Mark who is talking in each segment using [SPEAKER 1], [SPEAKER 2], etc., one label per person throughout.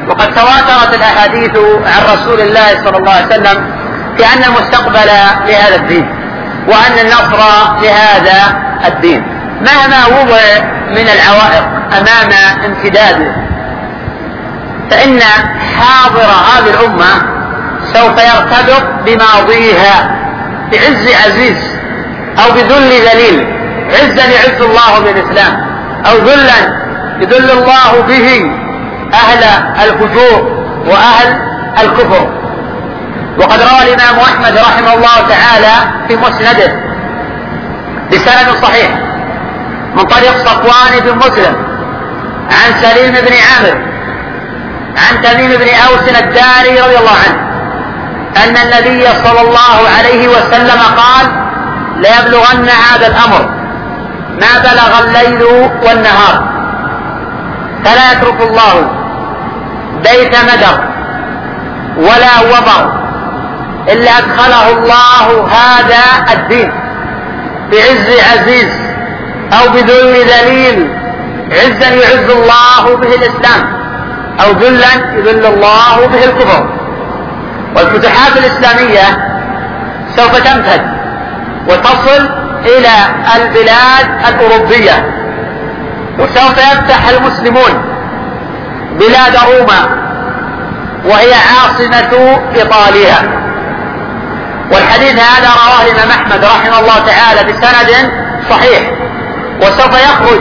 [SPEAKER 1] وقد تواترت الأحاديث عن رسول الله صلى الله عليه وسلم في أن المستقبل لهذا الدين وأن النصر لهذا الدين مهما وضع من العوائق أمام امتداده، فإن حاضر هذه الأمة سوف يرتبط بماضيها بعز عزيز أو بذل ذليل، عزا يعز الله بالإسلام أو ذلا يذل الله به أهل الفجور وأهل الكفر. وقد روى الإمام أحمد رحمه الله تعالى في مسنده بسند صحيح من طريق صفوان بن مسلم عن سليم بن عامر عن تميم بن أوس الداري رضي الله عنه أن النبي صلى الله عليه وسلم قال: ليبلغن هذا الأمر ما بلغ الليل والنهار، فلا يترك الله بيت مدر ولا وبر إلا أدخله الله هذا الدين بعز عزيز أو بذل ذليل، عزا يعز الله به الإسلام أو ذلا يذل الله به الكفر. والفتوحات الإسلامية سوف تمتد وتصل إلى البلاد الأوروبية، وسوف يفتح المسلمون بلاد روما وهي عاصمة إيطاليا. والحديث هذا رواه الإمام أحمد رحمه الله تعالى بسند صحيح. وسوف يخرج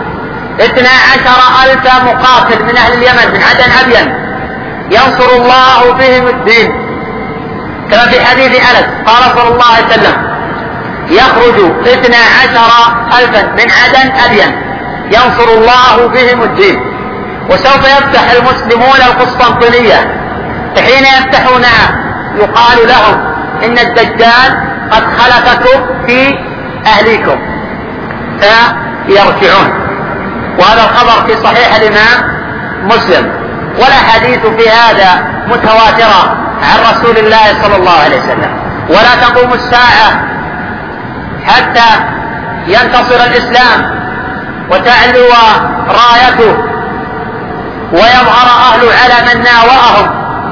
[SPEAKER 1] 12,000 مقاتل من أهل اليمن من عدن أبين ينصر الله بهم الدين، كما في حديث أنس قال صلى الله عليه وسلم: يخرج 12,000 من عدن أبين ينصر الله بهم الدين. وسوف يفتح المسلمون القسطنطينية، فحين يفتحونها يقال لهم: إن الدجال قد خلفكم في أهليكم، فيرجعون. وهذا الخبر في صحيح الإمام مسلم. والأحاديث في هذا متواترة عن رسول الله صلى الله عليه وسلم. ولا تقوم الساعة حتى ينتصر الإسلام وتعلو رايته ويظهر أهل على من ناوأهم،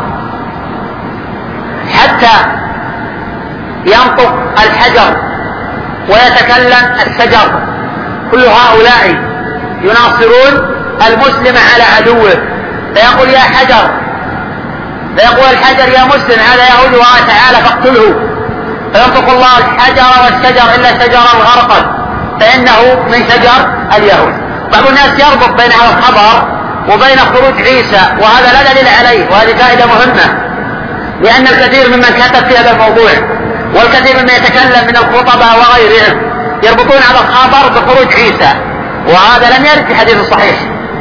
[SPEAKER 1] حتى ينطق الحجر ويتكلم الشجر. كل هؤلاء يناصرون المسلم على عدوه، فيقول: يا حجر، فيقول الحجر: يا مسلم هذا يهود الله تعالى فاقتله، فينطق الله الحجر والشجر إلا شجر الغرقد فإنه من شجر اليهود. بعض الناس يربط بين هذا الخبر وبين خروج عيسى، وهذا لا دليل عليه، وهذه فائدة مهمة، لأن الكثير ممن كتب في هذا الموضوع والكثير ممن يتكلم من الخطباء وغيرهم يربطون هذا الخبر بخروج عيسى، وهذا لم يرد في حديث صحيح،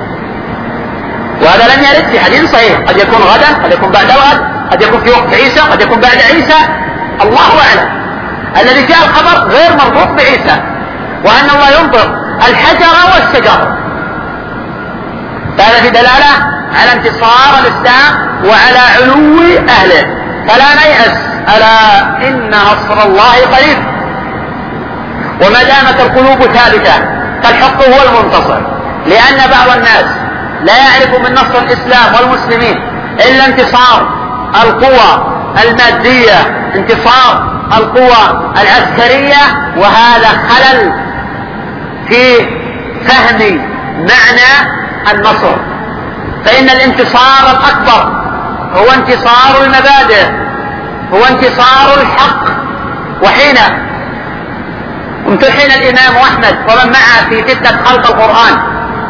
[SPEAKER 1] وهذا لم يرد في حديث صحيح. قد يكون غدا، قد يكون بعد غد، قد يكون في وقت عيسى، قد يكون بعد عيسى، الله أعلم. الذي جاء الخبر غير مربوط بعيسى، وأن الله ينطق الحجر والشجر، فهذا في دلالة على انتصار الإسلام وعلى علو أهله. فلا نيأس، ألا إن نصر الله قريب. وما دامت القلوب ثابتة فالحق هو المنتصر، لأن بعض الناس لا يعرف من نصر الإسلام والمسلمين إلا انتصار القوى المادية، انتصار القوى العسكرية، وهذا خلل في فهم معنى النصر. فإن الانتصار الأكبر هو انتصار المبادئ، هو انتصار الحق. وحين امتحن الإمام أحمد ومن معه في فتنة خلق القرآن،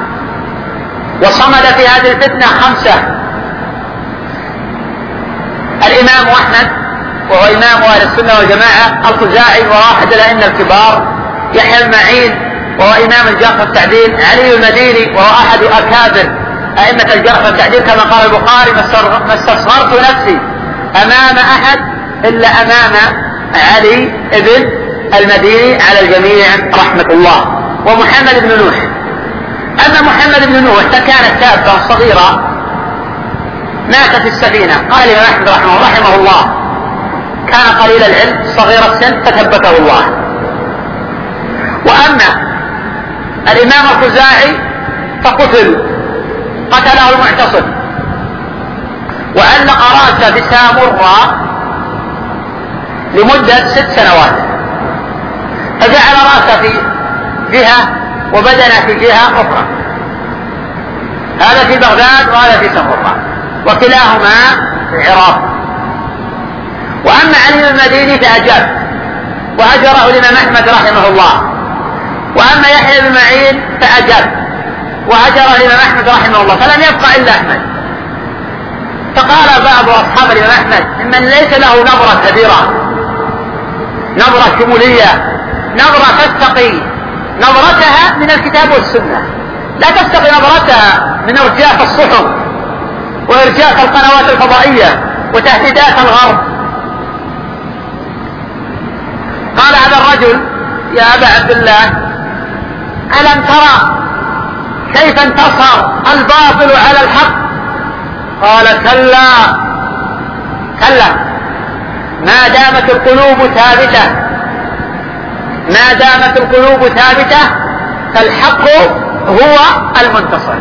[SPEAKER 1] وصمد في هذه الفتنة 5. الإمام أحمد وهو إمام أهل السنة والجماعة، الخزاعي وهو أحد الأئمة الكبار، يحيى المعين وهو إمام الجرح والتعديل، علي المديني وهو أحد أكابر أئمة الجرح والتعديل، كما قال البخاري: ما استصغرت نفسي أمام أحد إلا أمام علي ابن المديني على الجميع رحمة الله. ومحمد بن نوح، أما محمد بن نوح فكانت شابة صغيرة مات في السفينة. قال الإمام أحمد رحمه الله: كان قليل العلم صغير السن فثبته الله. وأما الإمام الخزاعي فقتل، قتله المعتصم وعلق رأسه بسامرة لمدة 6 سنوات، فجعل رأسه في جهة وبدنه في جهة أخرى، هذا في بغداد وهذا في سامرة، وكلاهما في العراق. وأما علي المديني فأجاب وهجره الإمام أحمد رحمه الله، وأما يحيى بن معين فأجاب وهجره الإمام أحمد رحمه الله، فلم يبقى إلا أحمد. فقال بعض أصحاب الإمام أحمد ممن ليس له نظرة كبيرة، نظرة شمولية، نظرة تستقي نظرتها من الكتاب والسنة، لا تستقي نظرتها من ارجاف الصحف وارجاف القنوات الفضائية وتهديدات الغرب. قال هذا الرجل يا أبا عبد الله ألم ترى كيف انتصر الباطل على الحق؟ قال كلا كلا، ما دامت القلوب ثابتة، ما دامت القلوب ثابتة فالحق هو المنتصر،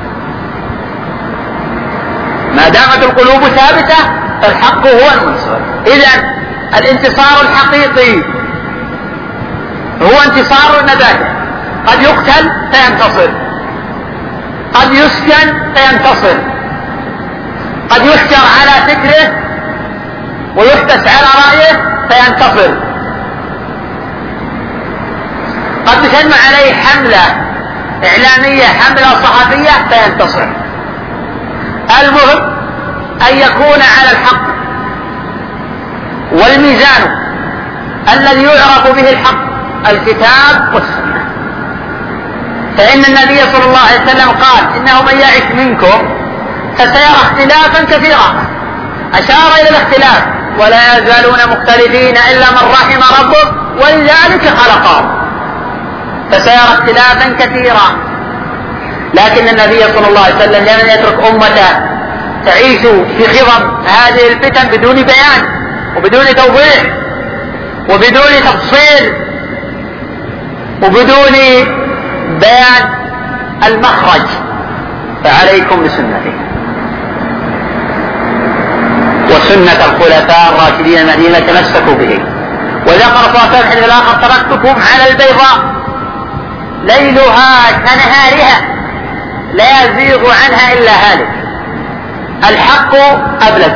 [SPEAKER 1] ما دامت القلوب ثابتة فالحق هو المنتصر. إذن الانتصار الحقيقي هو انتصار النبات، قد يقتل فينتصر، قد يسجن فينتصر، قد يحجر على فكره ويحبس على رأيه فينتصر، قد تجمع عليه حملة إعلامية، حملة صحفية فينتصر. المهم أن يكون على الحق، والميزان الذي يعرف به الحق الكتاب والسنة. فإن النبي صلى الله عليه وسلم قال إنه من يعش منكم فسيرى اختلافا كثيرا، أشار إلى الاختلاف ولا يزالون مختلفين إلا من رحم ربك ولذلك خلقهم، فسيرى اختلافا كثيرا. لكن النبي صلى الله عليه وسلم لم يترك أمته تعيش في خضم هذه الفتن بدون بيان وبدون توضيح وبدون تفصيل وبدون بيان المخرج. فعليكم بسنتي وسنة الخلفاء الراشدين المهديين تمسكوا به. وذكر صلى الله عليه وسلم الآخر تركتكم على البيضاء ليلها كنهارها لا يزيغ عنها إلا هالك. الحق أبلج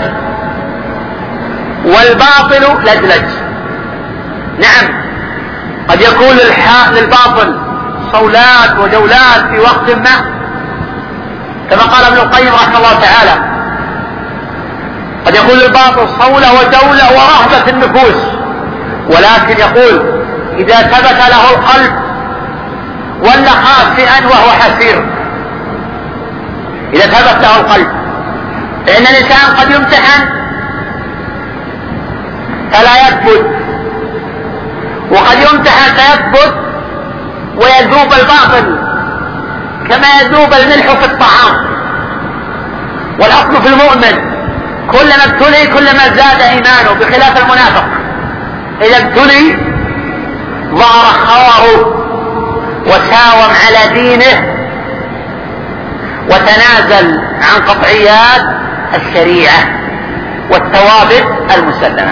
[SPEAKER 1] والباطل لجلج. نعم قد يكون للباطل صولات وجولات في وقت ما، كما قال ابن القيم رحمه الله تعالى، قد يكون للباطل صولة وجولة ورهبة في النفوس، ولكن يقول إذا ثبت له القلب ولا خاسئا وهو حسير، إذا ثبت له القلب، فإن الإنسان قد يمتحن فلا يثبت، وقد يمتحن فيثبت ويذوب الباطل كما يذوب الملح في الطعام. والأصل في المؤمن كلما ابتلي كلما زاد إيمانه، بخلاف المنافق إذا ابتلي ظهر خواره وساوم على دينه وتنازل عن قطعيات الشريعة والثوابت المسلمة.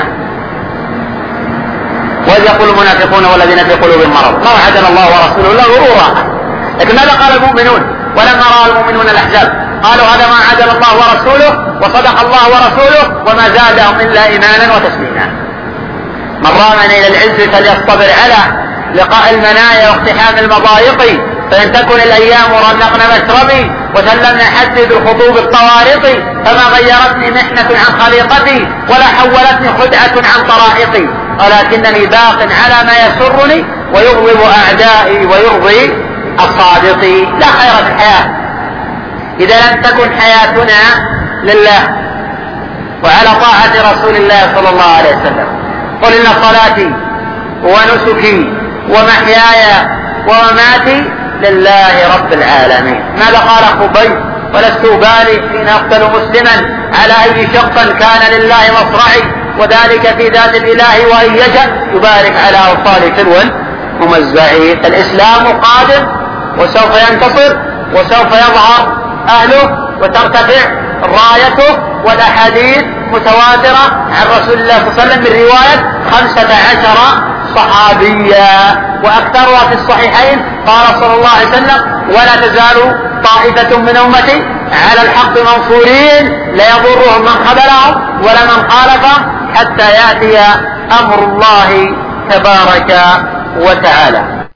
[SPEAKER 1] وإذ يقول المنافقون والذين في قلوبهم مرض ما وعدنا الله ورسوله إلا غرورا. لكن ماذا قال المؤمنون ولما رأى المؤمنون الأحزاب؟ قالوا هذا ما وعدنا الله ورسوله وصدق الله ورسوله وما زادهم إلا إيمانا وتسليما. من رامنا إلى العز فليصطبر على لقاء المنايا واقتحام المضايق، فإن تكن الأيام رنقنا مشربي وسلمنا حدي بالخطوب الطوارق، فما غيرتني محنة عن خليقتي ولا حولتني خدعة عن طرائقي، ولكنني باق على ما يسرني ويغضب أعدائي ويرضي الصادقي. لا خير في الحياة إذا لم تكن حياتنا لله وعلى طاعة رسول الله صلى الله عليه وسلم. قل إن صلاتي ونسكي ومحياي ومماتي لله رب العالمين. ماذا قال خبيب؟ ولست أبالي حين أقتل مسلما على أي شق كان لله مصرعي، وذلك في ذات الإله وإن يشأ يبارك على أوصال تلو ممزعي. الإسلام قادم وسوف ينتصر وسوف يظهر أهله وترتفع رايته، والأحاديث متواترة عن رسول الله صلى الله عليه وسلم من رواية 15 صحابيا، وأكثرها في الصحيحين. قال صلى الله عليه وسلم: ولا تزال طائفة من أمتي على الحق منصورين لا يضرهم من خذلهم ولا من خالفهم حتى يأتي أمر الله تبارك وتعالى.